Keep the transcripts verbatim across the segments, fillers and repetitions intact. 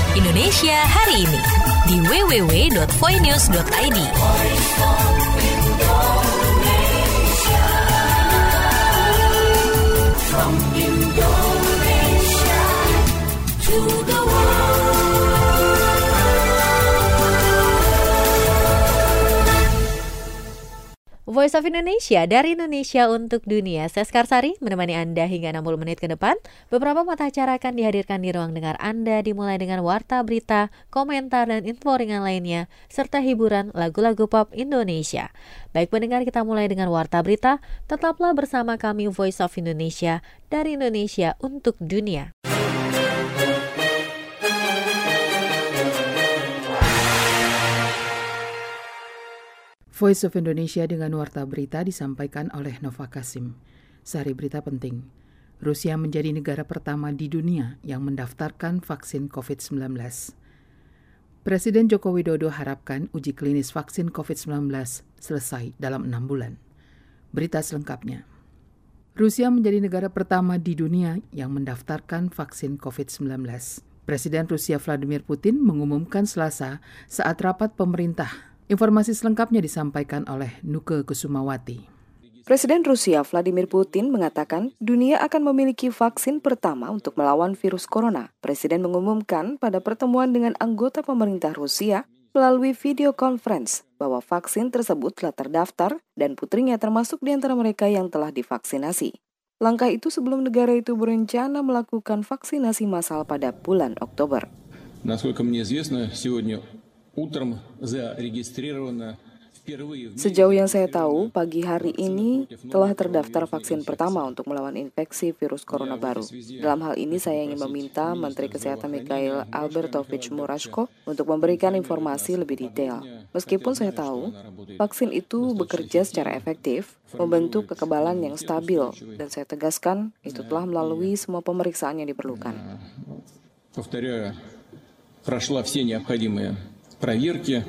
Indonesia hari ini di w w w dot voinews dot i d. From Indonesia to the world. Voice of Indonesia, dari Indonesia untuk dunia. Saya Skarsari menemani Anda hingga enam puluh menit ke depan. Beberapa mata acara akan dihadirkan di ruang dengar Anda, dimulai dengan warta berita, komentar dan info ringan lainnya, serta hiburan lagu-lagu pop Indonesia. Baik pendengar, kita mulai dengan warta berita. Tetaplah bersama kami Voice of Indonesia, dari Indonesia untuk dunia. Voice of Indonesia dengan warta berita disampaikan oleh Nova Kasim. Sehari berita penting. Rusia menjadi negara pertama di dunia yang mendaftarkan vaksin covid sembilan belas. Presiden Joko Widodo harapkan uji klinis vaksin covid sembilan belas selesai dalam enam bulan. Berita selengkapnya. Rusia menjadi negara pertama di dunia yang mendaftarkan vaksin covid sembilan belas. Presiden Rusia Vladimir Putin mengumumkan Selasa saat rapat pemerintah. Informasi selengkapnya disampaikan oleh Nuke Kusumawati. Presiden Rusia Vladimir Putin mengatakan dunia akan memiliki vaksin pertama untuk melawan virus corona. Presiden mengumumkan pada pertemuan dengan anggota pemerintah Rusia melalui video conference bahwa vaksin tersebut telah terdaftar dan putrinya termasuk di antara mereka yang telah divaksinasi. Langkah itu sebelum negara itu berencana melakukan vaksinasi massal pada bulan Oktober. Насколько мне известно, сегодня утром зарегистрировано впервые. Sejauh yang saya tahu, pagi hari ini telah terdaftar vaksin pertama untuk melawan infeksi virus corona baru. Dalam hal ini saya ingin meminta Menteri Kesehatan Mikhail Albertovich Murashko untuk memberikan informasi lebih detail. Meskipun saya tahu, vaksin itu bekerja secara efektif, membentuk kekebalan yang stabil, dan saya tegaskan itu telah melalui semua pemeriksaan yang diperlukan. Повторяю, прошла все необходимые проверки.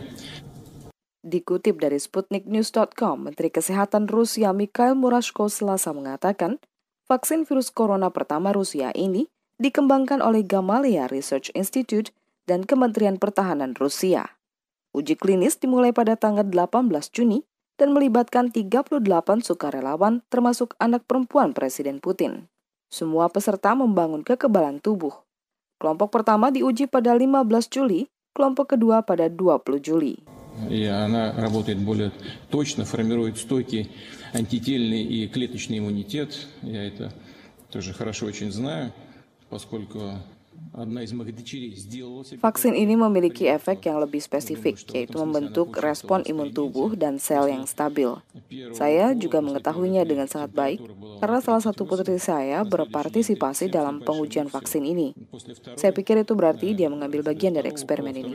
Dikutip dari Sputnik News dot com, Menteri Kesehatan Rusia Mikhail Murashko Selasa mengatakan, vaksin virus corona pertama Rusia ini dikembangkan oleh Gamaleya Research Institute dan Kementerian Pertahanan Rusia. Uji klinis dimulai pada tanggal delapan belas Juni dan melibatkan tiga puluh delapan sukarelawan termasuk anak perempuan Presiden Putin. Semua peserta membangun kekebalan tubuh. Kelompok pertama diuji pada lima belas Juli, kelompok kedua pada dua puluh Juli. И она работает более точно, формирует стойкий антительный и клеточный иммунитет. Я это тоже хорошо очень знаю, поскольку одна из моих дочерей сделала себе. Vaksin ini memiliki efek yang lebih spesifik, yaitu membentuk respon imun tubuh dan sel yang stabil. Saya juga mengetahuinya dengan sangat baik, karena salah satu putri saya berpartisipasi dalam pengujian vaksin ini. Saya pikir itu berarti dia mengambil bagian dari eksperimen ini.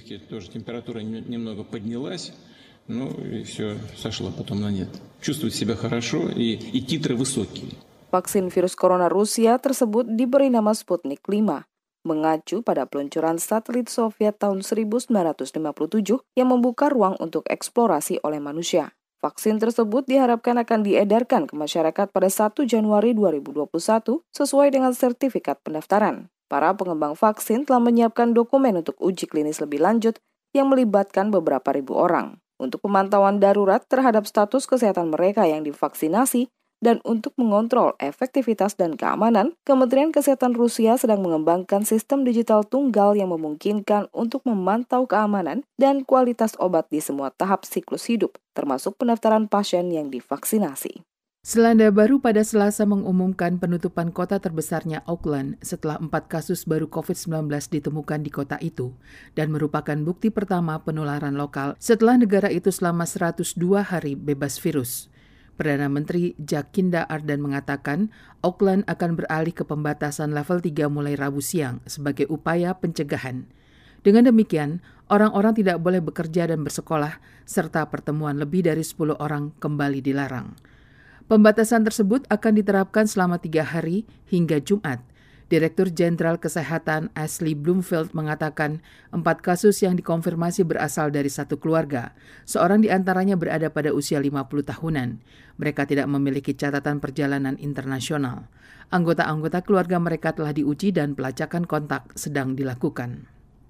Ну и все сошло потом на нет. Чувствует себя хорошо и, и титры высокие. Vaksin virus corona Rusia tersebut diberi nama Sputnik lima, mengacu pada peluncuran satelit Soviet tahun seribu sembilan ratus lima puluh tujuh yang membuka ruang untuk eksplorasi oleh manusia. Vaksin tersebut diharapkan akan diedarkan ke masyarakat pada satu Januari dua ribu dua puluh satu sesuai dengan sertifikat pendaftaran. Para pengembang vaksin telah menyiapkan dokumen untuk uji klinis lebih lanjut yang melibatkan beberapa ribu orang. Untuk pemantauan darurat terhadap status kesehatan mereka yang divaksinasi dan untuk mengontrol efektivitas dan keamanan, Kementerian Kesehatan Rusia sedang mengembangkan sistem digital tunggal yang memungkinkan untuk memantau keamanan dan kualitas obat di semua tahap siklus hidup, termasuk pendaftaran pasien yang divaksinasi. Selandia Baru pada Selasa mengumumkan penutupan kota terbesarnya Auckland setelah empat kasus baru covid sembilan belas ditemukan di kota itu dan merupakan bukti pertama penularan lokal setelah negara itu selama seratus dua hari bebas virus. Perdana Menteri Jacinda Ardern mengatakan Auckland akan beralih ke pembatasan level tiga mulai Rabu siang sebagai upaya pencegahan. Dengan demikian, orang-orang tidak boleh bekerja dan bersekolah serta pertemuan lebih dari sepuluh orang kembali dilarang. Pembatasan tersebut akan diterapkan selama tiga hari hingga Jumat. Direktur Jenderal Kesehatan Ashley Bloomfield mengatakan empat kasus yang dikonfirmasi berasal dari satu keluarga. Seorang di antaranya berada pada usia lima puluh tahunan. Mereka tidak memiliki catatan perjalanan internasional. Anggota-anggota keluarga mereka telah diuji dan pelacakan kontak sedang dilakukan.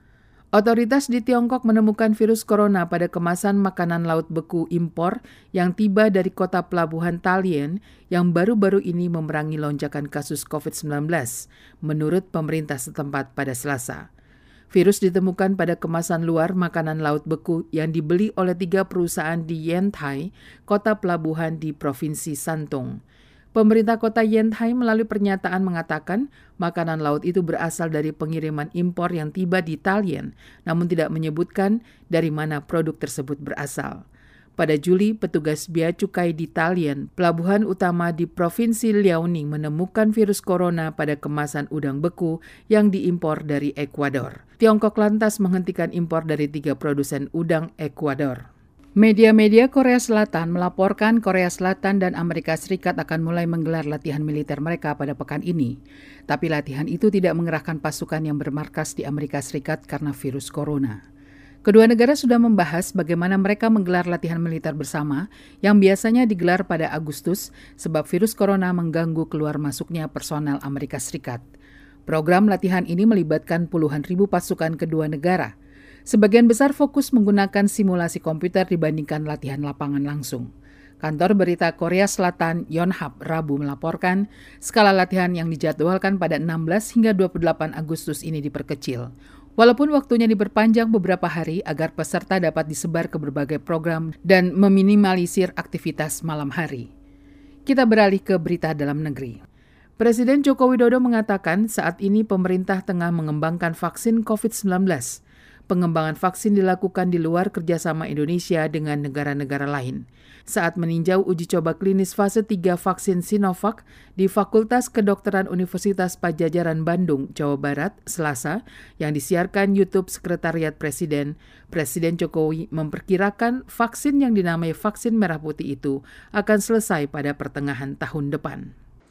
Otoritas di Tiongkok menemukan virus corona pada kemasan makanan laut beku impor yang tiba dari kota pelabuhan Dalian yang baru-baru ini memerangi lonjakan kasus covid sembilan belas, menurut pemerintah setempat pada Selasa. Virus ditemukan pada kemasan luar makanan laut beku yang dibeli oleh tiga perusahaan di Yantai, kota pelabuhan di Provinsi Santong. Pemerintah kota Yantai melalui pernyataan mengatakan makanan laut itu berasal dari pengiriman impor yang tiba di Dalian, namun tidak menyebutkan dari mana produk tersebut berasal. Pada Juli, petugas bea cukai di Dalian, pelabuhan utama di Provinsi Liaoning, menemukan virus corona pada kemasan udang beku yang diimpor dari Ekuador. Tiongkok lantas menghentikan impor dari tiga produsen udang Ekuador. Media-media Korea Selatan melaporkan Korea Selatan dan Amerika Serikat akan mulai menggelar latihan militer mereka pada pekan ini. Tapi latihan itu tidak mengerahkan pasukan yang bermarkas di Amerika Serikat karena virus corona. Kedua negara sudah membahas bagaimana mereka menggelar latihan militer bersama yang biasanya digelar pada Agustus sebab virus corona mengganggu keluar masuknya personel Amerika Serikat. Program latihan ini melibatkan puluhan ribu pasukan kedua negara. Sebagian besar fokus menggunakan simulasi komputer dibandingkan latihan lapangan langsung. Kantor berita Korea Selatan Yonhap Rabu melaporkan skala latihan yang dijadwalkan pada enam belas hingga dua puluh delapan Agustus ini diperkecil. Walaupun waktunya diperpanjang beberapa hari agar peserta dapat disebar ke berbagai program dan meminimalisir aktivitas malam hari. Kita beralih ke berita dalam negeri. Presiden Joko Widodo mengatakan saat ini pemerintah tengah mengembangkan vaksin covid sembilan belas. Pengembangan vaksin dilakukan di luar kerjasama Indonesia dengan negara-negara lain. Saat meninjau uji coba klinis fase tiga vaksin Sinovac di Fakultas Kedokteran Universitas Padjadjaran Bandung, Jawa Barat, Selasa, yang disiarkan YouTube Sekretariat Presiden, Presiden Jokowi memperkirakan vaksin yang dinamai vaksin merah putih itu akan selesai pada pertengahan tahun depan.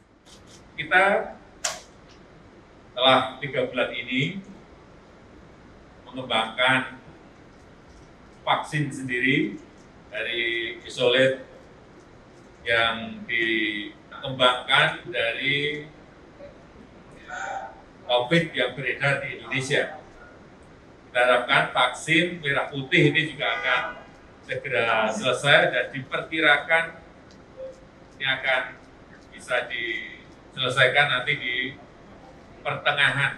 Kita telah tiga bulan ini mengembangkan vaksin sendiri dari isolat yang dikembangkan dari COVID yang beredar di Indonesia. Kita harapkan vaksin merah putih ini juga akan segera selesai dan diperkirakan ini akan bisa diselesaikan nanti di pertengahan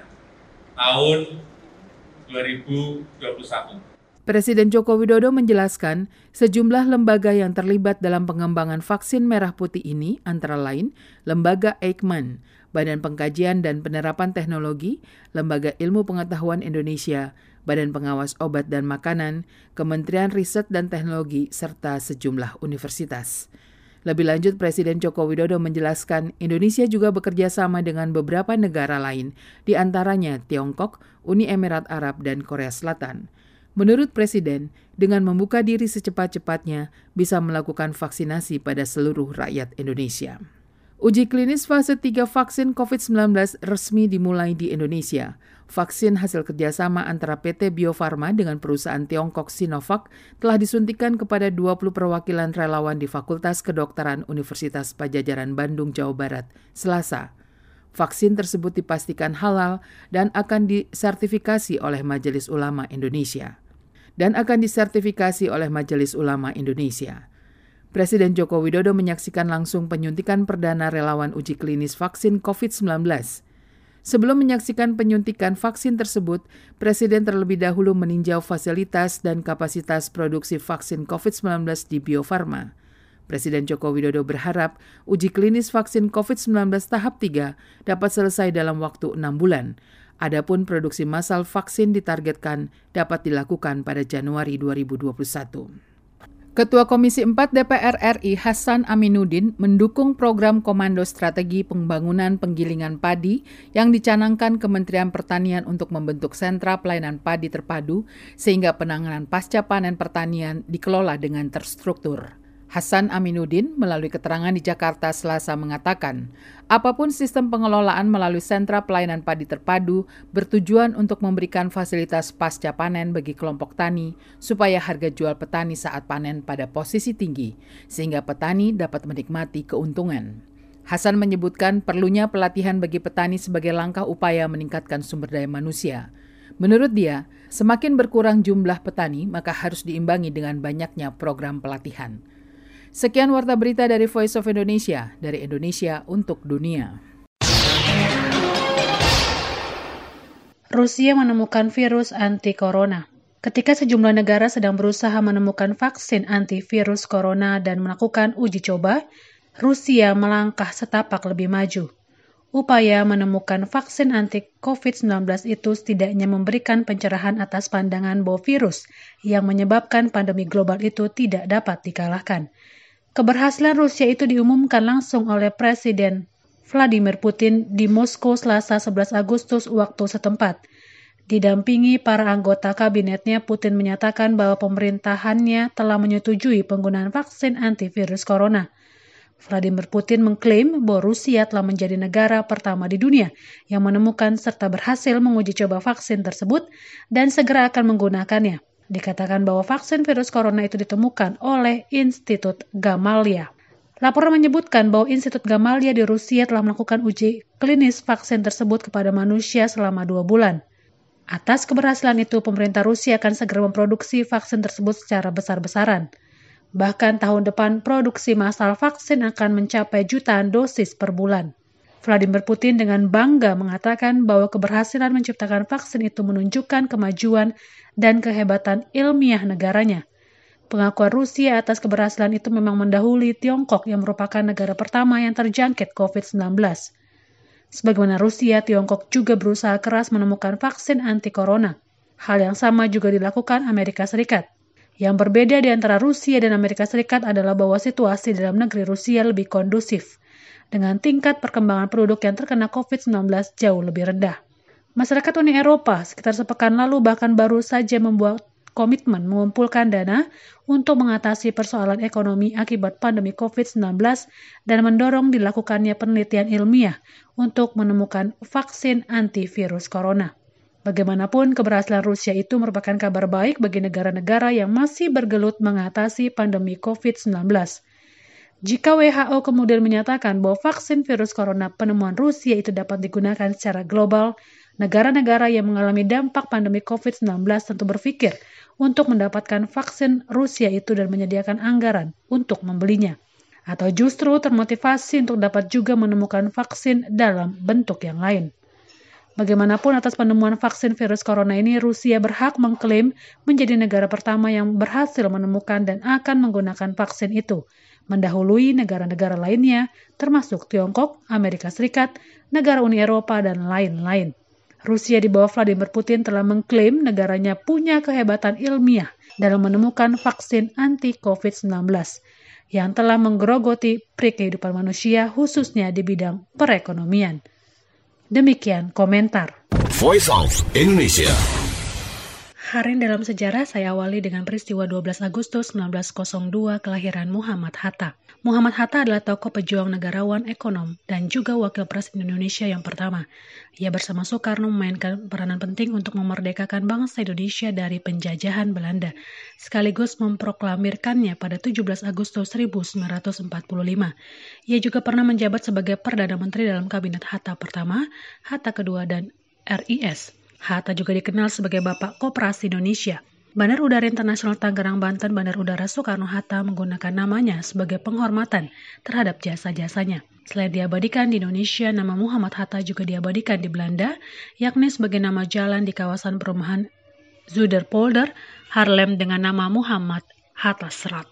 tahun dua ribu dua puluh satu. Presiden Joko Widodo menjelaskan sejumlah lembaga yang terlibat dalam pengembangan vaksin merah putih ini antara lain Lembaga Eijkman, Badan Pengkajian dan Penerapan Teknologi, Lembaga Ilmu Pengetahuan Indonesia, Badan Pengawas Obat dan Makanan, Kementerian Riset dan Teknologi, serta sejumlah universitas. Lebih lanjut, Presiden Joko Widodo menjelaskan Indonesia juga bekerja sama dengan beberapa negara lain, di antaranya Tiongkok, Uni Emirat Arab, dan Korea Selatan. Menurut Presiden, dengan membuka diri secepat-cepatnya, bisa melakukan vaksinasi pada seluruh rakyat Indonesia. Uji klinis fase tiga vaksin covid sembilan belas resmi dimulai di Indonesia. Vaksin hasil kerjasama antara P T Bio Farma dengan perusahaan Tiongkok Sinovac telah disuntikan kepada dua puluh perwakilan relawan di Fakultas Kedokteran Universitas Padjadjaran Bandung, Jawa Barat, Selasa. Vaksin tersebut dipastikan halal dan akan disertifikasi oleh Majelis Ulama Indonesia. Dan akan disertifikasi oleh Majelis Ulama Indonesia. Presiden Joko Widodo menyaksikan langsung penyuntikan perdana relawan uji klinis vaksin covid sembilan belas. Sebelum menyaksikan penyuntikan vaksin tersebut, Presiden terlebih dahulu meninjau fasilitas dan kapasitas produksi vaksin covid sembilan belas di Bio Farma. Presiden Joko Widodo berharap uji klinis vaksin covid sembilan belas tahap tiga dapat selesai dalam waktu enam bulan. Adapun produksi massal vaksin ditargetkan dapat dilakukan pada Januari dua ribu dua puluh satu. Ketua Komisi empat D P R R I Hasan Aminuddin mendukung program Komando Strategi Pembangunan Penggilingan Padi yang dicanangkan Kementerian Pertanian untuk membentuk sentra pelayanan padi terpadu sehingga penanganan pasca panen pertanian dikelola dengan terstruktur. Hasan Aminuddin melalui keterangan di Jakarta Selasa mengatakan, apapun sistem pengelolaan melalui sentra pelayanan padi terpadu bertujuan untuk memberikan fasilitas pasca panen bagi kelompok tani supaya harga jual petani saat panen pada posisi tinggi sehingga petani dapat menikmati keuntungan. Hasan menyebutkan perlunya pelatihan bagi petani sebagai langkah upaya meningkatkan sumber daya manusia. Menurut dia, Semakin berkurang jumlah petani, maka harus diimbangi dengan banyaknya program pelatihan. Sekian Warta Berita dari Voice of Indonesia, dari Indonesia untuk dunia. Rusia menemukan virus anti-corona. Ketika sejumlah negara sedang berusaha menemukan vaksin antivirus corona dan melakukan uji coba, Rusia melangkah setapak lebih maju. Upaya menemukan vaksin anti-covid sembilan belas itu setidaknya memberikan pencerahan atas pandangan bahwa virus yang menyebabkan pandemi global itu tidak dapat dikalahkan. Keberhasilan Rusia itu diumumkan langsung oleh Presiden Vladimir Putin di Moskow Selasa sebelas Agustus waktu setempat. Didampingi para anggota kabinetnya, Putin menyatakan bahwa pemerintahannya telah menyetujui penggunaan vaksin antivirus corona. Vladimir Putin mengklaim bahwa Rusia telah menjadi negara pertama di dunia yang menemukan serta berhasil menguji coba vaksin tersebut dan segera akan menggunakannya. Dikatakan bahwa vaksin virus corona itu ditemukan oleh Institut Gamaleya. Laporan menyebutkan bahwa Institut Gamaleya di Rusia telah melakukan uji klinis vaksin tersebut kepada manusia selama dua bulan. Atas keberhasilan itu, pemerintah Rusia akan segera memproduksi vaksin tersebut secara besar-besaran. Bahkan tahun depan, produksi massal vaksin akan mencapai jutaan dosis per bulan. Vladimir Putin dengan bangga mengatakan bahwa keberhasilan menciptakan vaksin itu menunjukkan kemajuan dan kehebatan ilmiah negaranya. Pengakuan Rusia atas keberhasilan itu memang mendahului Tiongkok yang merupakan negara pertama yang terjangkit covid sembilan belas. Sebagaimana Rusia, Tiongkok juga berusaha keras menemukan vaksin anti-corona. Hal yang sama juga dilakukan Amerika Serikat. Yang berbeda di antara Rusia dan Amerika Serikat adalah bahwa situasi dalam negeri Rusia lebih kondusif, dengan tingkat perkembangan penduduk yang terkena covid sembilan belas jauh lebih rendah. Masyarakat Uni Eropa sekitar sepekan lalu bahkan baru saja membuat komitmen mengumpulkan dana untuk mengatasi persoalan ekonomi akibat pandemi covid sembilan belas dan mendorong dilakukannya penelitian ilmiah untuk menemukan vaksin antivirus corona. Bagaimanapun, keberhasilan Rusia itu merupakan kabar baik bagi negara-negara yang masih bergelut mengatasi pandemi covid sembilan belas. Jika W H O kemudian menyatakan bahwa vaksin virus corona penemuan Rusia itu dapat digunakan secara global, negara-negara yang mengalami dampak pandemi covid sembilan belas tentu berpikir untuk mendapatkan vaksin Rusia itu dan menyediakan anggaran untuk membelinya. Atau justru termotivasi untuk dapat juga menemukan vaksin dalam bentuk yang lain. Bagaimanapun atas penemuan vaksin virus corona ini, Rusia berhak mengklaim menjadi negara pertama yang berhasil menemukan dan akan menggunakan vaksin itu, mendahului negara-negara lainnya, termasuk Tiongkok, Amerika Serikat, negara Uni Eropa, dan lain-lain. Rusia di bawah Vladimir Putin telah mengklaim negaranya punya kehebatan ilmiah dalam menemukan vaksin anti-covid sembilan belas yang telah menggerogoti peri kehidupan manusia, khususnya di bidang perekonomian. Demikian komentar Voice of Indonesia. Hari dalam sejarah saya awali dengan peristiwa dua belas Agustus seribu sembilan ratus dua kelahiran Muhammad Hatta. Muhammad Hatta adalah tokoh pejuang negarawan, ekonom, dan juga wakil presiden Indonesia yang pertama. Ia bersama Soekarno memainkan peranan penting untuk memerdekakan bangsa Indonesia dari penjajahan Belanda, sekaligus memproklamirkannya pada tujuh belas Agustus seribu sembilan ratus empat puluh lima. Ia juga pernah menjabat sebagai Perdana Menteri dalam Kabinet Hatta pertama, Hatta kedua, dan R I S. Hatta juga dikenal sebagai Bapak Koperasi Indonesia. Bandar Udara Internasional Tangerang, Banten, Bandar Udara Soekarno-Hatta menggunakan namanya sebagai penghormatan terhadap jasa-jasanya. Selain diabadikan di Indonesia, nama Muhammad Hatta juga diabadikan di Belanda, yakni sebagai nama jalan di kawasan perumahan Zuiderpolder, Haarlem dengan nama Muhammad Hattastraat.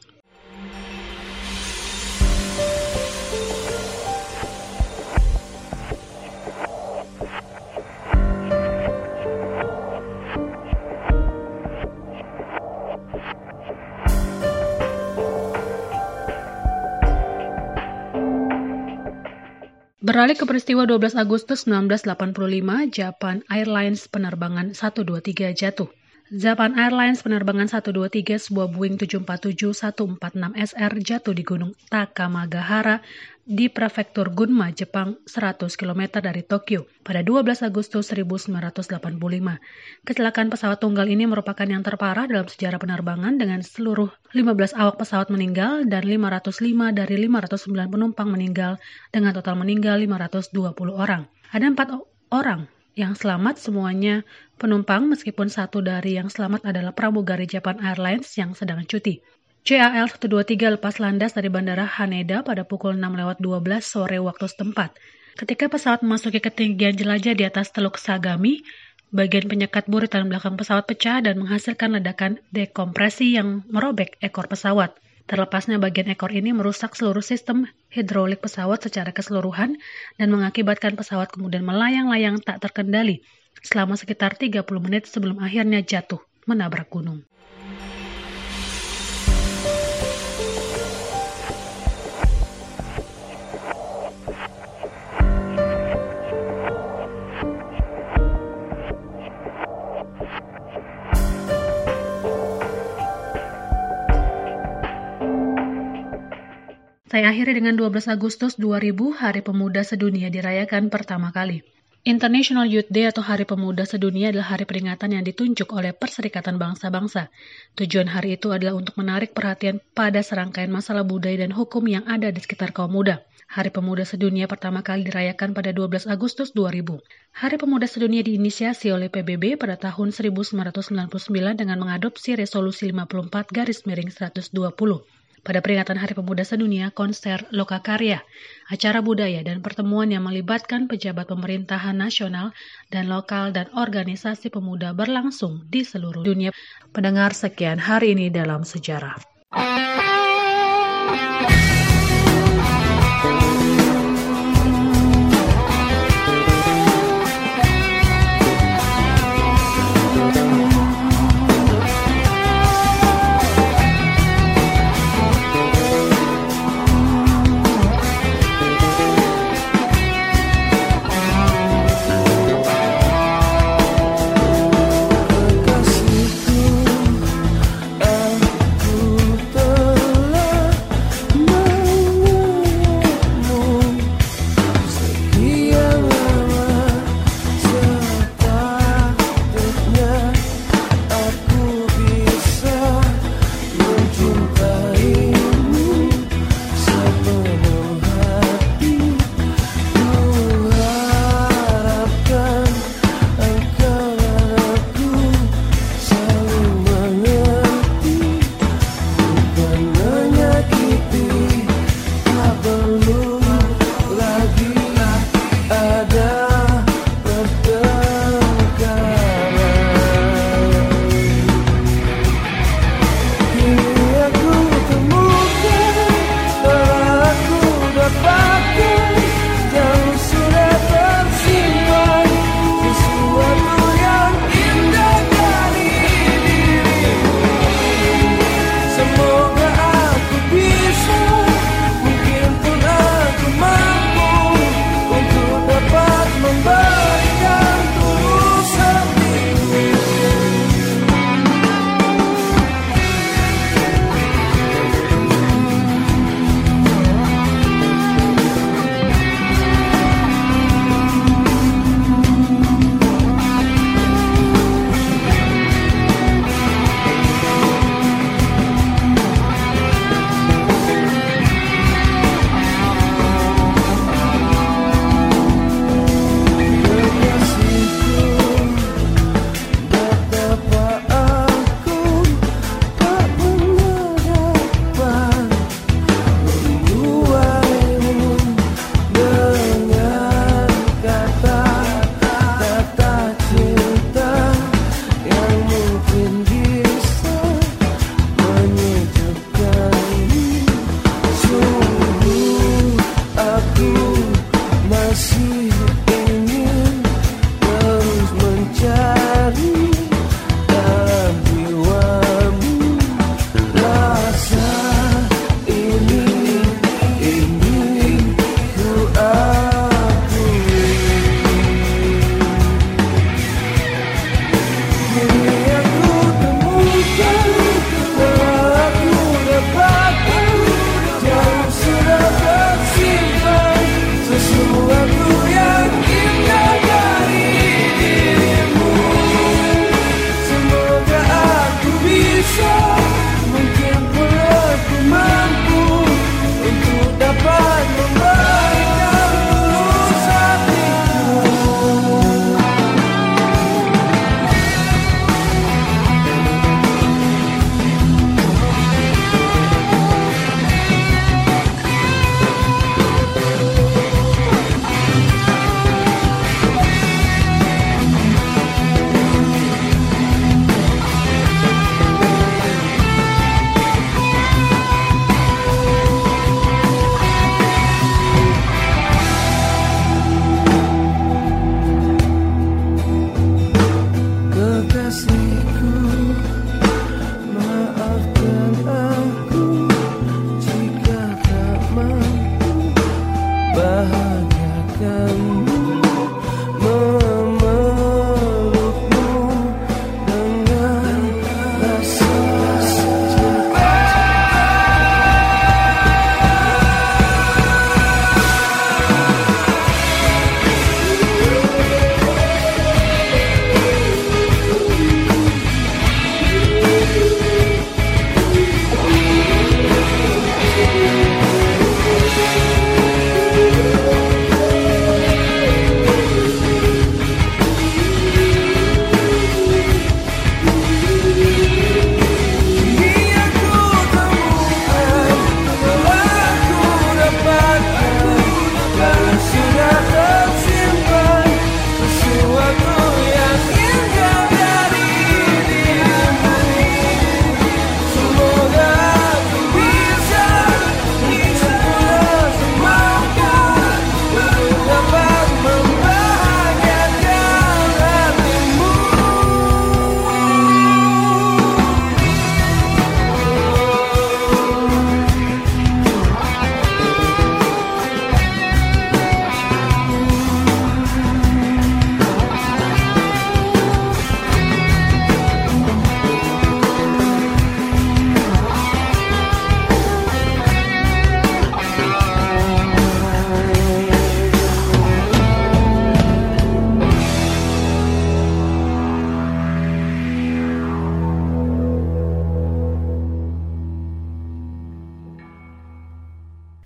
Beralih ke peristiwa dua belas Agustus seribu sembilan ratus delapan puluh lima, Japan Airlines penerbangan satu dua tiga jatuh. Japan Airlines penerbangan satu dua tiga sebuah Boeing tujuh empat tujuh satu empat enam S R jatuh di Gunung Takamagahara di prefektur Gunma, Jepang, seratus kilometer dari Tokyo pada dua belas Agustus seribu sembilan ratus delapan puluh lima. Kecelakaan pesawat tunggal ini merupakan yang terparah dalam sejarah penerbangan dengan seluruh lima belas awak pesawat meninggal dan lima ratus lima dari lima ratus sembilan penumpang meninggal dengan total meninggal lima ratus dua puluh orang. Ada empat orang Yang selamat semuanya penumpang, meskipun satu dari yang selamat adalah pramugari Japan Airlines yang sedang cuti. C A L seratus dua puluh tiga lepas landas dari Bandara Haneda pada pukul enam lewat dua belas sore waktu setempat. Ketika pesawat memasuki ketinggian jelajah di atas Teluk Sagami, bagian penyekat buritan belakang pesawat pecah dan menghasilkan ledakan dekompresi yang merobek ekor pesawat. Terlepasnya bagian ekor ini merusak seluruh sistem hidrolik pesawat secara keseluruhan dan mengakibatkan pesawat kemudian melayang-layang tak terkendali selama sekitar tiga puluh menit sebelum akhirnya jatuh menabrak gunung. Saya akhiri dengan dua belas Agustus dua ribu, Hari Pemuda Sedunia dirayakan pertama kali. International Youth Day atau Hari Pemuda Sedunia adalah hari peringatan yang ditunjuk oleh Perserikatan Bangsa-Bangsa. Tujuan hari itu adalah untuk menarik perhatian pada serangkaian masalah budaya dan hukum yang ada di sekitar kaum muda. Hari Pemuda Sedunia pertama kali dirayakan pada dua belas Agustus dua ribu. Hari Pemuda Sedunia diinisiasi oleh P B B pada tahun seribu sembilan ratus sembilan puluh sembilan dengan mengadopsi Resolusi lima puluh empat garis miring seratus dua puluh. Pada peringatan Hari Pemuda Sedunia, konser lokakarya, acara budaya, dan pertemuan yang melibatkan pejabat pemerintahan nasional dan lokal dan organisasi pemuda berlangsung di seluruh dunia. Pendengar, sekian hari ini dalam sejarah. Kekasihku, aku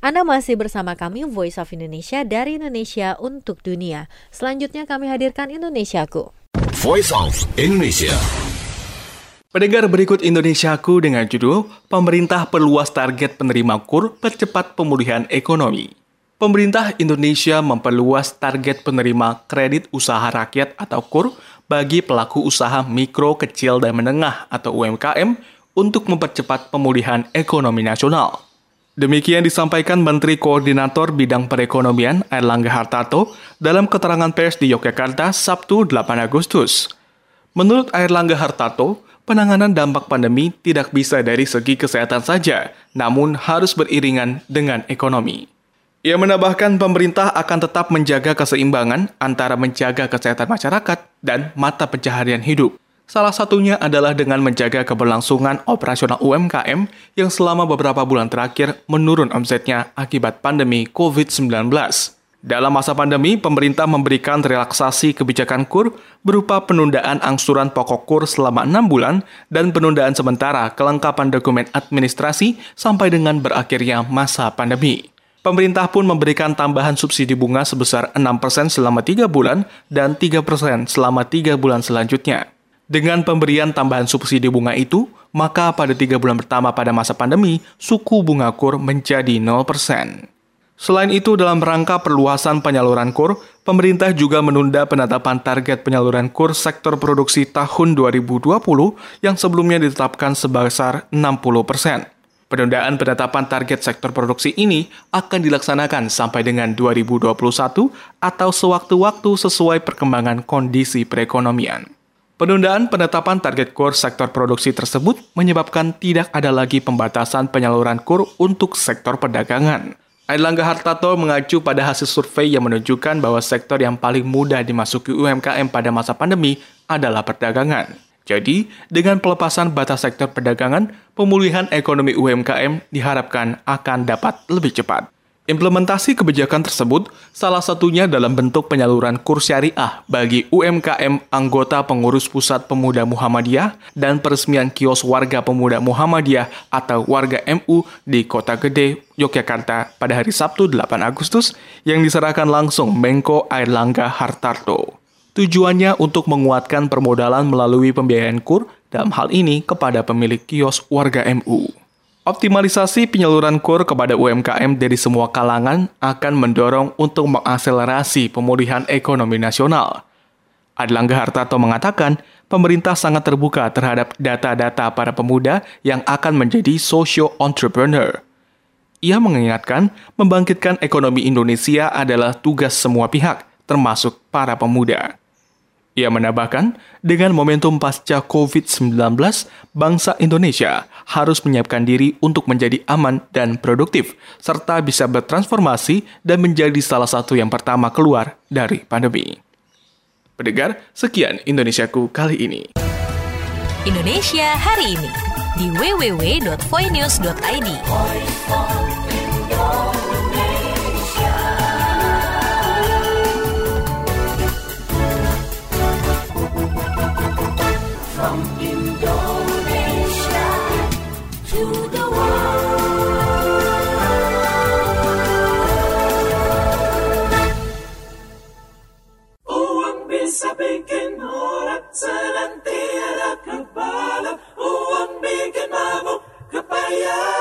Anda masih bersama kami Voice of Indonesia dari Indonesia untuk dunia. Selanjutnya kami hadirkan Indonesiaku. Voice of Indonesia. Pendengar, berikut Indonesiaku dengan judul Pemerintah Perluas Target Penerima Kur Percepat Pemulihan Ekonomi. Pemerintah Indonesia memperluas target penerima kredit usaha rakyat atau K U R bagi pelaku usaha mikro, kecil, dan menengah atau U M K M untuk mempercepat pemulihan ekonomi nasional. Demikian disampaikan Menteri Koordinator Bidang Perekonomian Airlangga Hartarto dalam keterangan pers di Yogyakarta Sabtu delapan Agustus. Menurut Airlangga Hartarto, penanganan dampak pandemi tidak bisa dari segi kesehatan saja, namun harus beriringan dengan ekonomi. Ia menambahkan pemerintah akan tetap menjaga keseimbangan antara menjaga kesehatan masyarakat dan mata pencaharian hidup. Salah satunya adalah dengan menjaga keberlangsungan operasional U M K M yang selama beberapa bulan terakhir menurun omsetnya akibat pandemi covid sembilan belas. Dalam masa pandemi, pemerintah memberikan relaksasi kebijakan K U R berupa penundaan angsuran pokok K U R selama enam bulan dan penundaan sementara kelengkapan dokumen administrasi sampai dengan berakhirnya masa pandemi. Pemerintah pun memberikan tambahan subsidi bunga sebesar enam persen selama tiga bulan dan tiga persen selama tiga bulan selanjutnya. Dengan pemberian tambahan subsidi bunga itu, maka pada tiga bulan pertama pada masa pandemi, suku bunga K U R menjadi nol persen. Selain itu, dalam rangka perluasan penyaluran K U R, pemerintah juga menunda penetapan target penyaluran K U R sektor produksi tahun dua ribu dua puluh yang sebelumnya ditetapkan sebesar enam puluh persen. Penundaan penetapan target sektor produksi ini akan dilaksanakan sampai dengan dua ribu dua puluh satu atau sewaktu-waktu sesuai perkembangan kondisi perekonomian. Penundaan penetapan target K U R sektor produksi tersebut menyebabkan tidak ada lagi pembatasan penyaluran K U R untuk sektor perdagangan. Airlangga Hartarto mengacu pada hasil survei yang menunjukkan bahwa sektor yang paling mudah dimasuki U M K M pada masa pandemi adalah perdagangan. Jadi, dengan pelepasan batas sektor perdagangan, pemulihan ekonomi U M K M diharapkan akan dapat lebih cepat. Implementasi kebijakan tersebut salah satunya dalam bentuk penyaluran kurs syariah bagi U M K M anggota pengurus Pusat Pemuda Muhammadiyah dan peresmian kios warga pemuda Muhammadiyah atau warga M U di Kota Gede, Yogyakarta pada hari Sabtu delapan Agustus yang diserahkan langsung Menko Airlangga Hartarto. Tujuannya untuk menguatkan permodalan melalui pembiayaan K U R dalam hal ini kepada pemilik kios warga M U. Optimalisasi penyaluran K U R kepada U M K M dari semua kalangan akan mendorong untuk mengakselerasi pemulihan ekonomi nasional. Airlangga Hartarto mengatakan, pemerintah sangat terbuka terhadap data-data para pemuda yang akan menjadi socio-entrepreneur. Ia mengingatkan, membangkitkan ekonomi Indonesia adalah tugas semua pihak, termasuk para pemuda. Ia menambahkan, dengan momentum pasca covid sembilan belas, bangsa Indonesia harus menyiapkan diri untuk menjadi aman dan produktif, serta bisa bertransformasi dan menjadi salah satu yang pertama keluar dari pandemi. Pendengar, sekian Indonesiaku kali ini. Indonesia hari ini di w w w dot voinews dot i d. From Indonesia to the world. Uang bisa bikin orang senang tiada kepala. Uang bikin mabuk kepayang.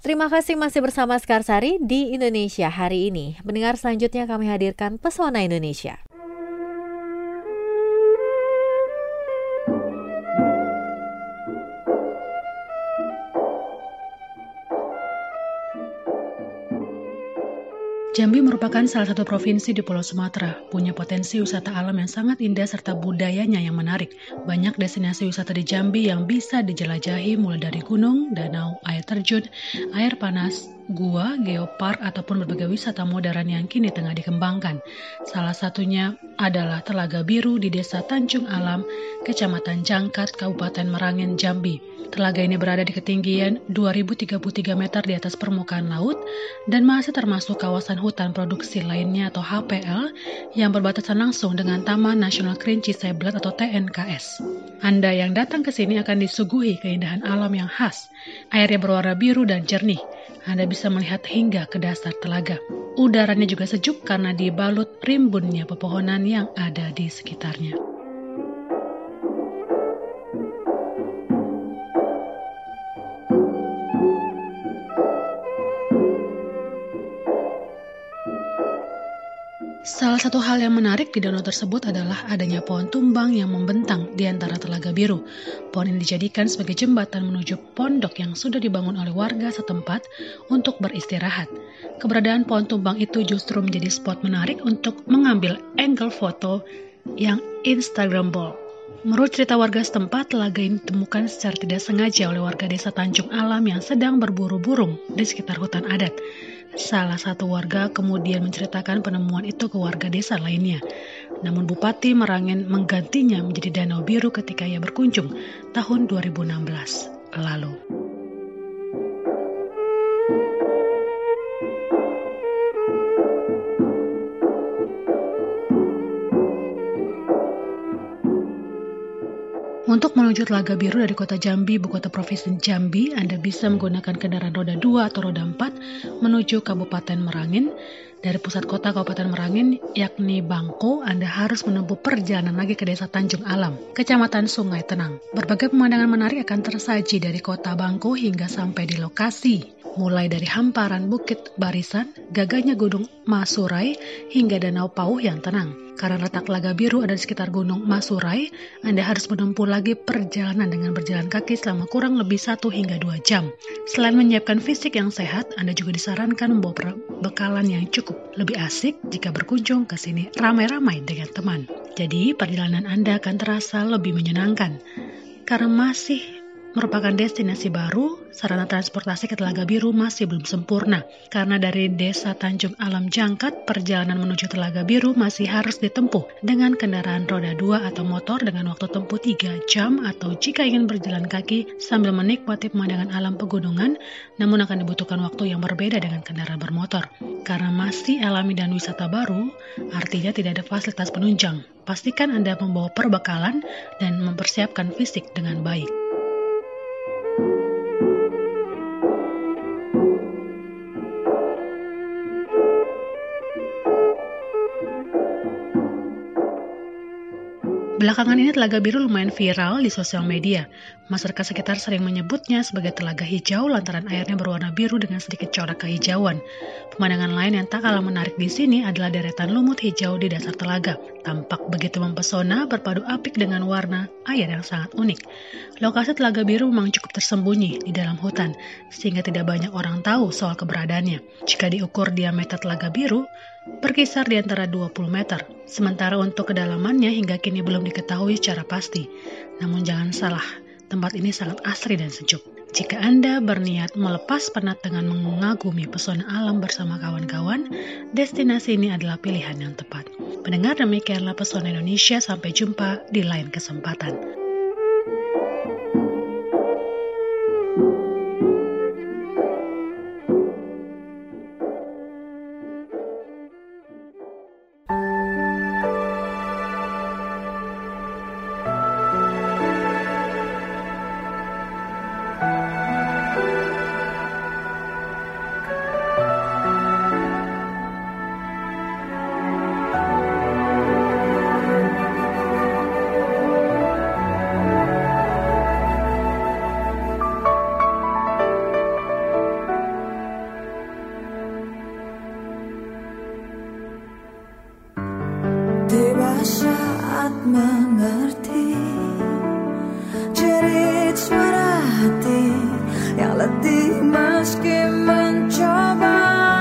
Terima kasih masih bersama Sekarsari di Indonesia hari ini. Pendengar, selanjutnya kami hadirkan Pesona Indonesia. Jambi merupakan salah satu provinsi di Pulau Sumatera, punya potensi wisata alam yang sangat indah serta budayanya yang menarik. Banyak destinasi wisata di Jambi yang bisa dijelajahi mulai dari gunung, danau, air terjun, air panas, gua, geopark, ataupun berbagai wisata modern yang kini tengah dikembangkan. Salah satunya adalah Telaga Biru di Desa Tanjung Alam, Kecamatan Jangkat, Kabupaten Merangin, Jambi. Telaga ini berada di ketinggian dua ribu tiga puluh tiga meter di atas permukaan laut dan masih termasuk kawasan hutan produksi lainnya atau H P L yang berbatasan langsung dengan Taman Nasional Kerinci Seblat atau T N K S. Anda yang datang ke sini akan disuguhi keindahan alam yang khas. Airnya berwarna biru dan jernih. Anda bisa melihat hingga ke dasar telaga. Udaranya juga sejuk karena dibalut rimbunnya pepohonan yang ada di sekitarnya. Salah satu hal yang menarik di danau tersebut adalah adanya pohon tumbang yang membentang di antara Telaga Biru. Pohon ini dijadikan sebagai jembatan menuju pondok yang sudah dibangun oleh warga setempat untuk beristirahat. Keberadaan pohon tumbang itu justru menjadi spot menarik untuk mengambil angle foto yang Instagramable. Menurut cerita warga setempat, telaga ini ditemukan secara tidak sengaja oleh warga desa Tanjung Alam yang sedang berburu burung di sekitar hutan adat. Salah satu warga kemudian menceritakan penemuan itu ke warga desa lainnya. Namun Bupati Merangin menggantinya menjadi Danau Biru ketika ia berkunjung tahun dua ribu enam belas lalu. Untuk menuju Telaga Biru dari kota Jambi, ibu kota provinsi Jambi, Anda bisa menggunakan kendaraan roda dua atau roda empat menuju Kabupaten Merangin. Dari pusat kota Kabupaten Merangin, yakni Bangko, Anda harus menempuh perjalanan lagi ke Desa Tanjung Alam, Kecamatan Sungai Tenang. Berbagai pemandangan menarik akan tersaji dari kota Bangko hingga sampai di lokasi. Mulai dari hamparan Bukit Barisan, gagahnya Gunung Masurai, hingga Danau Pauh yang tenang. Karena letak Telaga Biru ada di sekitar Gunung Masurai, Anda harus menempuh lagi perjalanan dengan berjalan kaki selama kurang lebih satu hingga dua jam. Selain menyiapkan fisik yang sehat, Anda juga disarankan membawa bekalan yang cukup. Lebih asik jika berkunjung ke sini ramai-ramai dengan teman. Jadi, perjalanan Anda akan terasa lebih menyenangkan. Karena masih merupakan destinasi baru, sarana transportasi ke Telaga Biru masih belum sempurna. Karena dari Desa Tanjung Alam Jangkat, perjalanan menuju Telaga Biru masih harus ditempuh dengan kendaraan roda dua atau motor dengan waktu tempuh tiga jam, atau jika ingin berjalan kaki sambil menikmati pemandangan alam pegunungan, namun akan dibutuhkan waktu yang berbeda dengan kendaraan bermotor. Karena masih alami dan wisata baru, artinya tidak ada fasilitas penunjang. Pastikan Anda membawa perbekalan dan mempersiapkan fisik dengan baik. Belakangan ini Telaga Biru lumayan viral di sosial media. Masyarakat sekitar sering menyebutnya sebagai telaga hijau lantaran airnya berwarna biru dengan sedikit corak kehijauan. Pemandangan lain yang tak kalah menarik di sini adalah deretan lumut hijau di dasar telaga. Tampak begitu mempesona, berpadu apik dengan warna air yang sangat unik. Lokasi Telaga Biru memang cukup tersembunyi di dalam hutan, sehingga tidak banyak orang tahu soal keberadaannya. Jika diukur diameter Telaga Biru, berkisar di antara dua puluh meter. Sementara untuk kedalamannya hingga kini belum diketahui secara pasti. Namun jangan salah, tempat ini sangat asri dan sejuk. Jika Anda berniat melepas penat dengan mengagumi pesona alam bersama kawan-kawan, destinasi ini adalah pilihan yang tepat. Pendengar, demikianlah Pesona Indonesia. Sampai jumpa di lain kesempatan. suara hati yang letih meski mencoba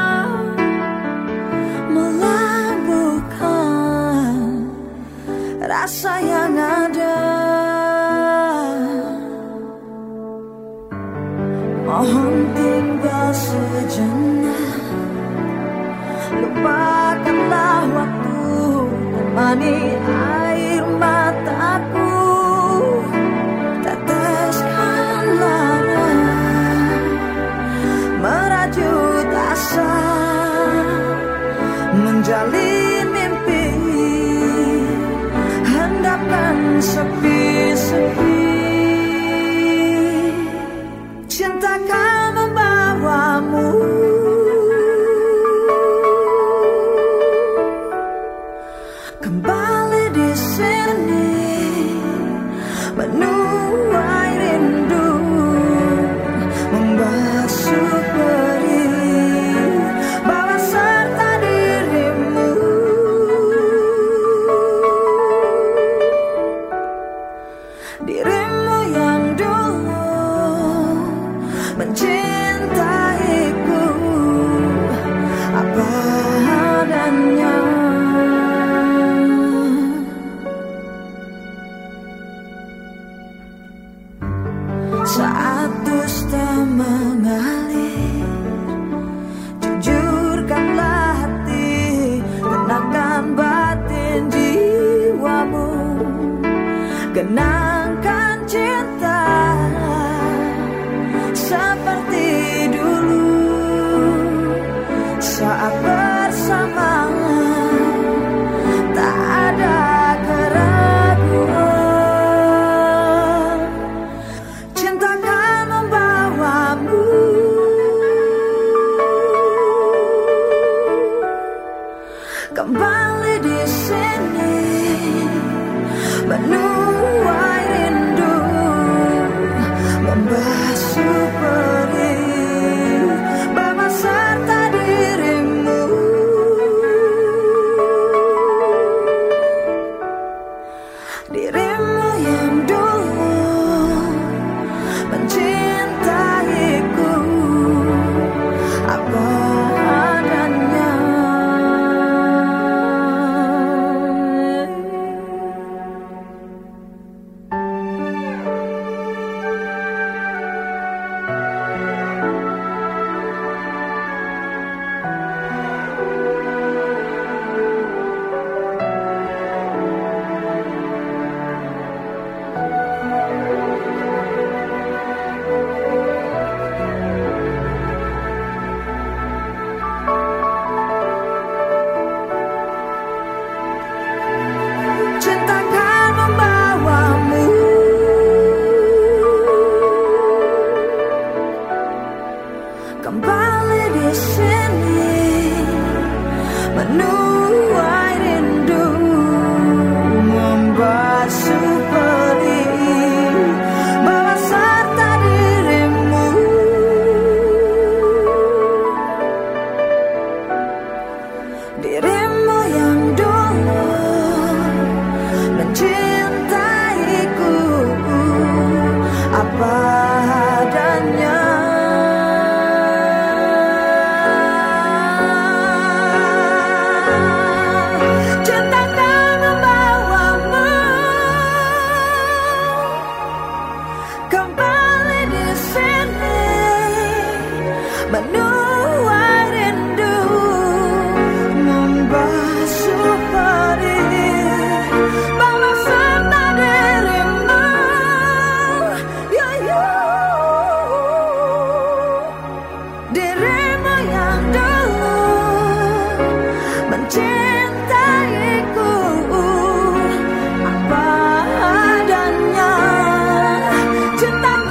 melabuhkan rasa yang ada. Mohon tinggal sejenak, lupakanlah waktu, temani air mataku, teteskan lara, merajut asa, menjalin mimpi, hendapkan sepi-sepi. Cinta akan membawamu kembali di sini, menuai rindu, membasuh perih, bawa serta dirimu. Dirimu yang dulu mencintaiku apa adanya. Saat dusta mengalir, jujurkanlah hati, tenangkan batin jiwamu, genangkan cinta seperti dulu. Saat bersama tak ada keraguan, cinta akan membawamu kembali di sini, menuai rindu, membasuh perih, bawa serta dirimu. Dirimu yang dulu mencintaiku apa adanya. Cinta akan membawamu kembali di sini, menuai rindu, membasuh perih, bawa serta dirimu. Dirimu yang dulu mencintaiku apa adanya. Cinta akan membawamu kembali di sini, menuai rindu, membasuh perih, bawa serta dirimu. Ya, ya. Dirimu yang dulu mencintaiku apa adanya, cinta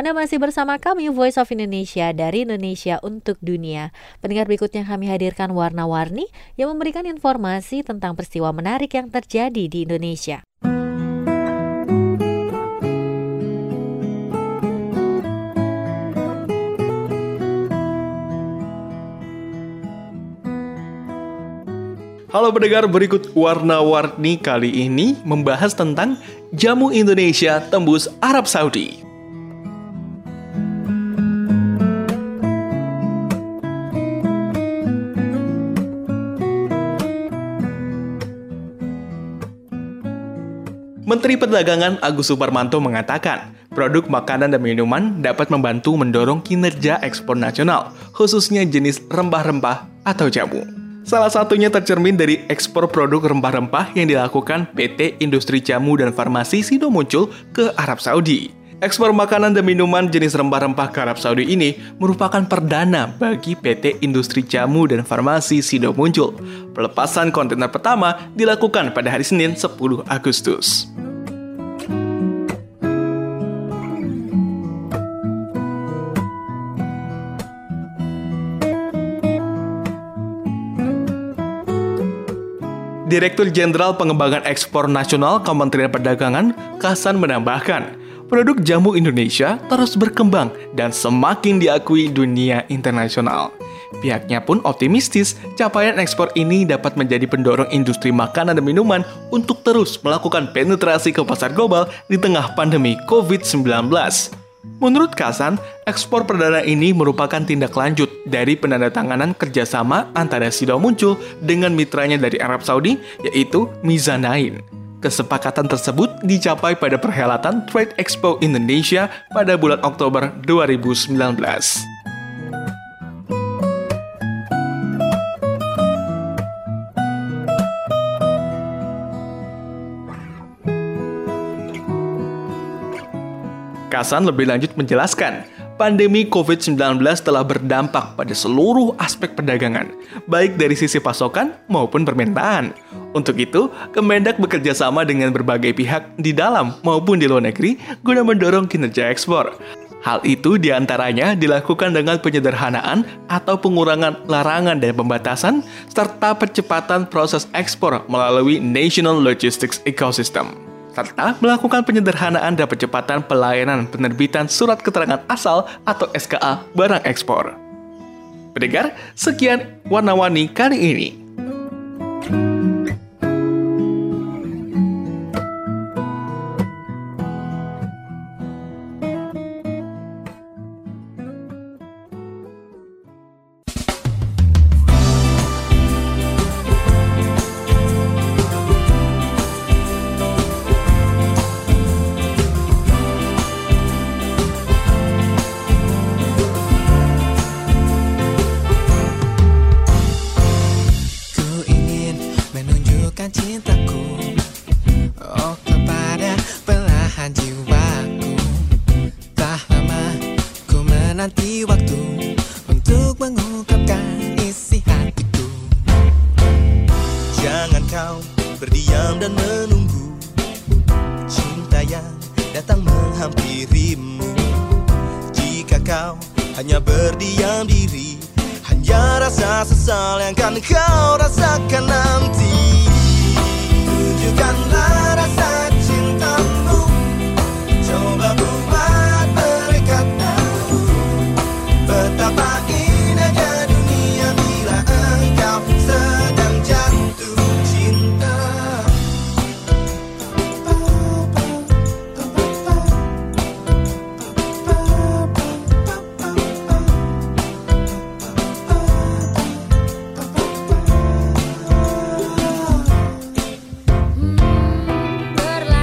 Anda masih bersama kami Voice of Indonesia dari Indonesia untuk Dunia. Pendengar, berikutnya kami hadirkan warna-warni yang memberikan informasi tentang peristiwa menarik yang terjadi di Indonesia. Halo pendengar, berikut warna-warni kali ini membahas tentang jamu Indonesia tembus Arab Saudi. Menteri Perdagangan Agus Suparmanto mengatakan, produk makanan dan minuman dapat membantu mendorong kinerja ekspor nasional, khususnya jenis rempah-rempah atau jamu. Salah satunya tercermin dari ekspor produk rempah-rempah yang dilakukan P T Industri Jamu dan Farmasi Sido Muncul ke Arab Saudi. Ekspor makanan dan minuman jenis rempah-rempah ke Arab Saudi ini merupakan perdana bagi P T Industri Jamu dan Farmasi Sido Muncul. Pelepasan kontainer pertama dilakukan pada hari Senin sepuluh Agustus. Direktur Jenderal Pengembangan Ekspor Nasional Kementerian Perdagangan, Kasan menambahkan, produk jamu Indonesia terus berkembang dan semakin diakui dunia internasional. Pihaknya pun optimistis capaian ekspor ini dapat menjadi pendorong industri makanan dan minuman untuk terus melakukan penetrasi ke pasar global di tengah pandemi covid sembilan belas. Menurut Kasan, ekspor perdana ini merupakan tindak lanjut dari penandatanganan kerjasama antara Sido Muncul dengan mitranya dari Arab Saudi, yaitu Mizanain. Kesepakatan tersebut dicapai pada perhelatan Trade Expo Indonesia pada bulan Oktober dua ribu sembilan belas. Kasan lebih lanjut menjelaskan, pandemi covid sembilan belas telah berdampak pada seluruh aspek perdagangan, baik dari sisi pasokan maupun permintaan. Untuk itu, Kemendak bekerja sama dengan berbagai pihak di dalam maupun di luar negeri guna mendorong kinerja ekspor. Hal itu diantaranya dilakukan dengan penyederhanaan atau pengurangan larangan dan pembatasan, serta percepatan proses ekspor melalui National Logistics Ecosystem, serta melakukan penyederhanaan dan percepatan pelayanan penerbitan surat keterangan asal atau S K A barang ekspor. Pendengar, sekian warna-warni kali ini. Nanti waktu untuk mengungkapkan isi hatiku. Jangan kau berdiam dan menunggu cinta yang datang menghampirimu. Jika kau hanya berdiam diri, hanya rasa sesal yang akan kau rasakan nanti. Tunjukkanlah rasa cintamu, coba buat mereka tahu betapa indahnya dunia bila engkau sedang jatuh cinta. Hmm,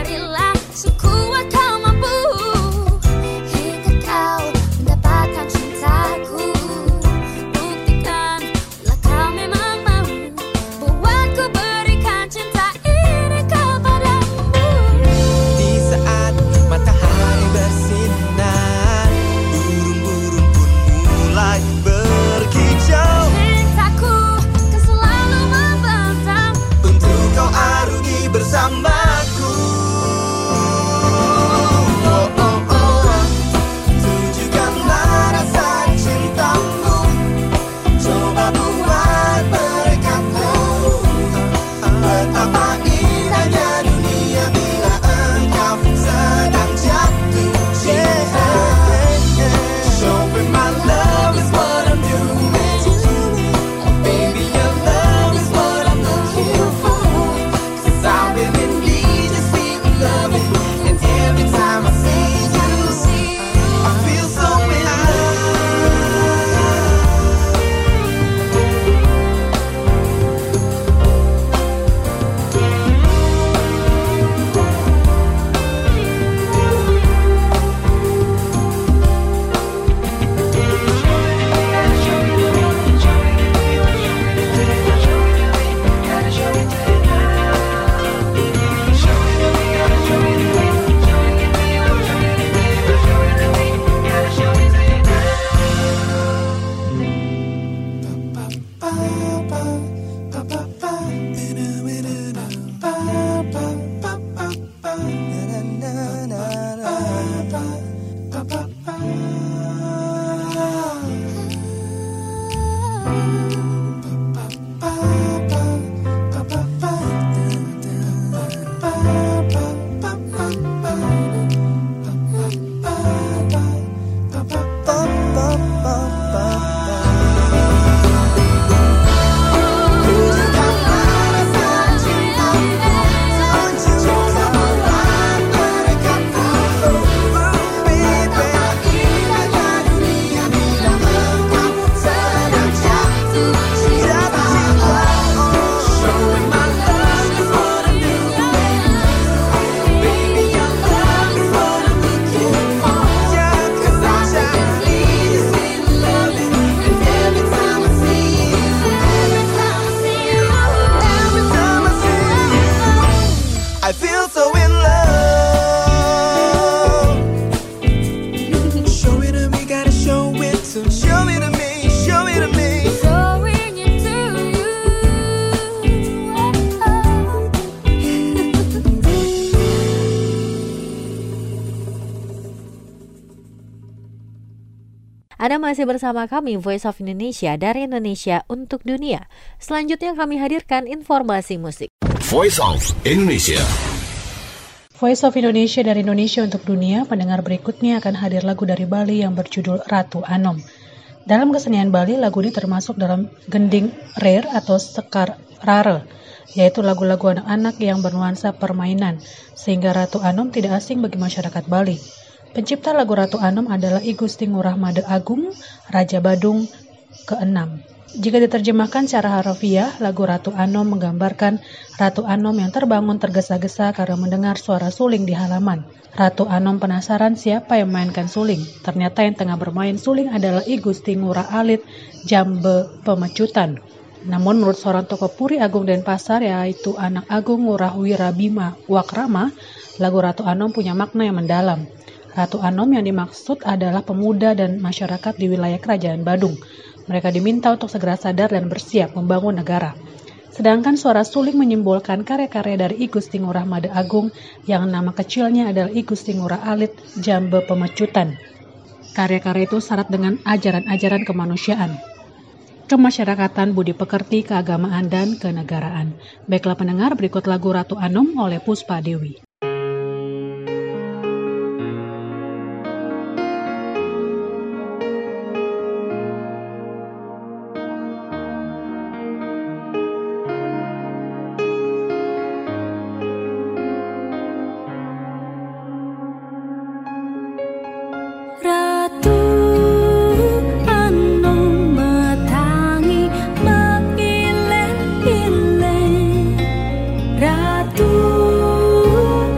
Anda masih bersama kami Voice of Indonesia dari Indonesia untuk dunia. Selanjutnya kami hadirkan informasi musik. Voice of Indonesia. Voice of Indonesia dari Indonesia untuk dunia, pendengar berikutnya akan hadir lagu dari Bali yang berjudul Ratu Anom. Dalam kesenian Bali, lagu ini termasuk dalam gending rare atau sekar rare, yaitu lagu-lagu anak-anak yang bernuansa permainan, sehingga Ratu Anom tidak asing bagi masyarakat Bali. Pencipta lagu Ratu Anom adalah I Gusti Ngurah Made Agung, Raja Badung keenam. Jika diterjemahkan secara harfiah, lagu Ratu Anom menggambarkan Ratu Anom yang terbangun tergesa-gesa karena mendengar suara suling di halaman. Ratu Anom penasaran siapa yang memainkan suling. Ternyata yang tengah bermain suling adalah I Gusti Ngurah Alit Jambe Pemecutan. Namun menurut seorang tokoh Puri Agung Denpasar, yaitu anak Agung Ngurah Wirabima Wakrama, lagu Ratu Anom punya makna yang mendalam. Ratu Anom yang dimaksud adalah pemuda dan masyarakat di wilayah Kerajaan Badung. Mereka diminta untuk segera sadar dan bersiap membangun negara. Sedangkan suara suling menyimbolkan karya-karya dari I Gusti Ngurah Made Agung yang nama kecilnya adalah I Gusti Ngurah Alit Jambe Pemecutan. Karya-karya itu syarat dengan ajaran-ajaran kemanusiaan, kemasyarakatan, budi pekerti, keagamaan, dan kenegaraan. Baiklah pendengar, berikut lagu Ratu Anom oleh Puspa Dewi. Ratu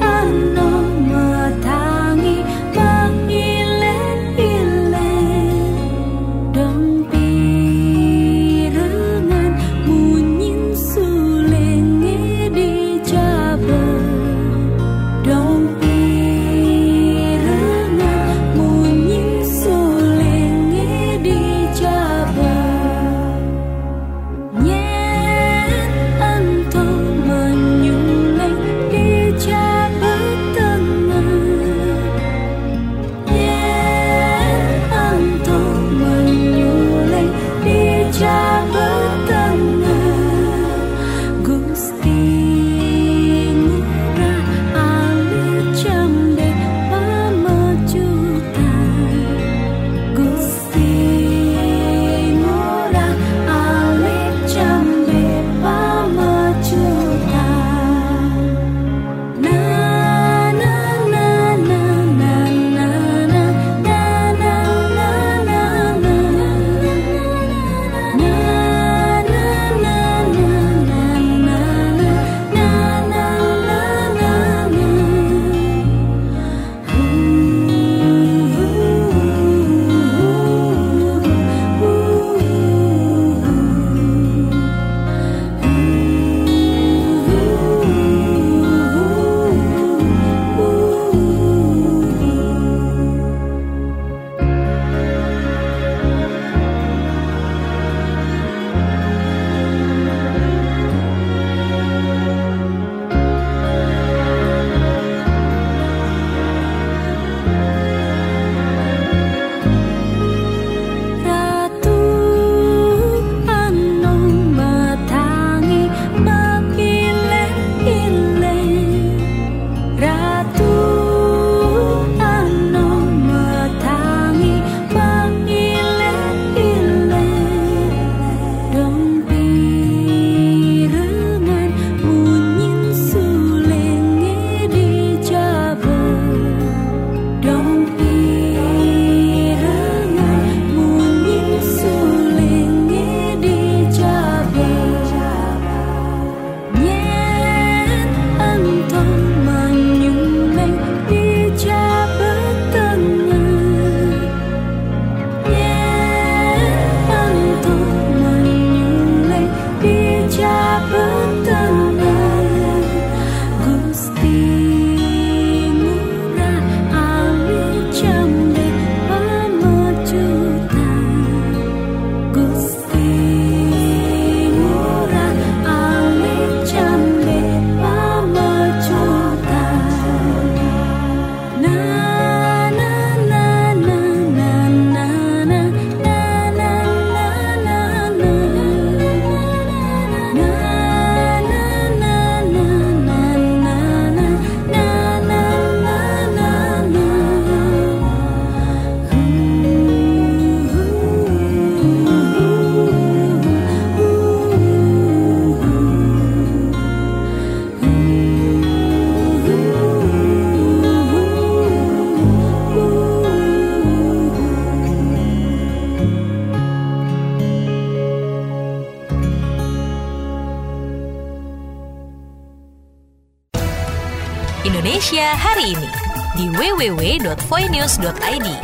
Indonesia hari ini di w w w dot voinews dot i d.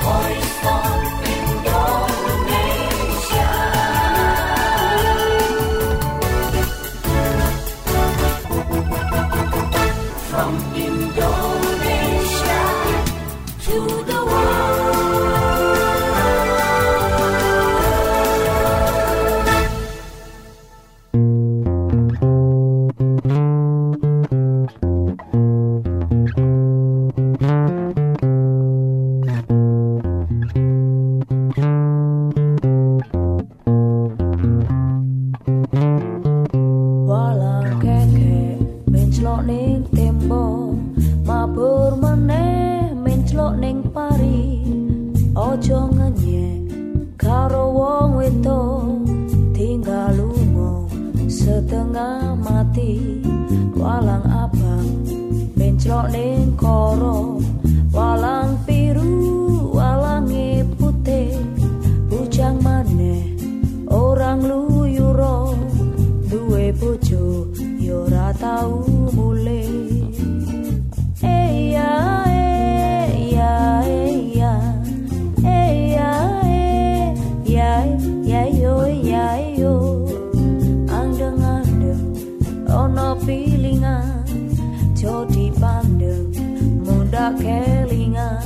From Indonesia to the world. Walang keke menclok ning tembok, mabur meneh menclok ning pari. Ojo ngenyek karo wong wedok, tinggal lunga setengah mati. Walang abang menclok ning koro, walang biru walange putih. Bujang maneh orang luyuro, duwe bojo yo ora tau mule. Eya eya eya eya eya ya yo ya yo, andeng-andeng ono pilingan, jodi pandeng mundak kelingan.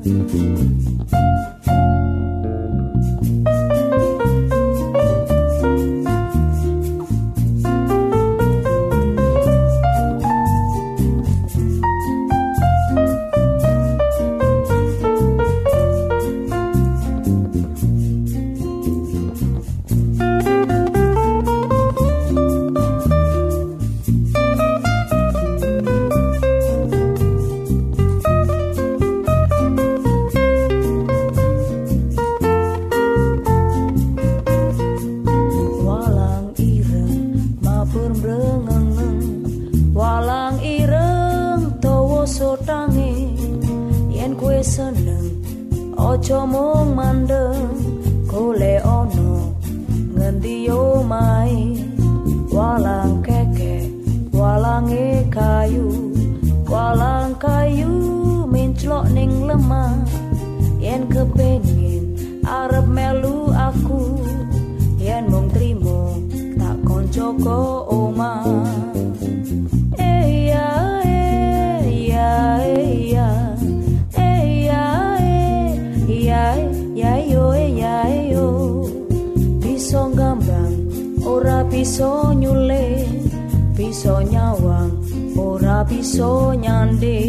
Ojo mung mandeng golek ono ngendi yo mae. Walang keke walange kayu, walang kayu menclok ning lemah. Yen kepengin arep melu aku, yen mung trimo tak koncoku omah. Eya eya eya ya yo ya yo, bisa gambang ora bisa nyule, bisa nyawang ora bisa nyande.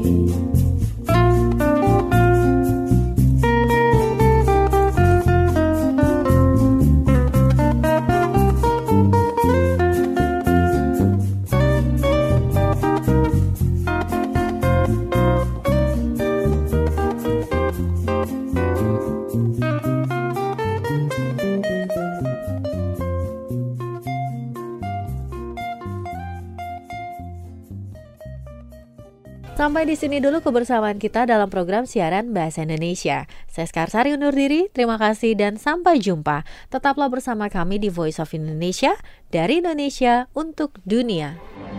Sampai di sini dulu kebersamaan kita dalam program siaran Bahasa Indonesia. Saya Sekarsari undur diri, terima kasih dan sampai jumpa. Tetaplah bersama kami di Voice of Indonesia, dari Indonesia untuk dunia.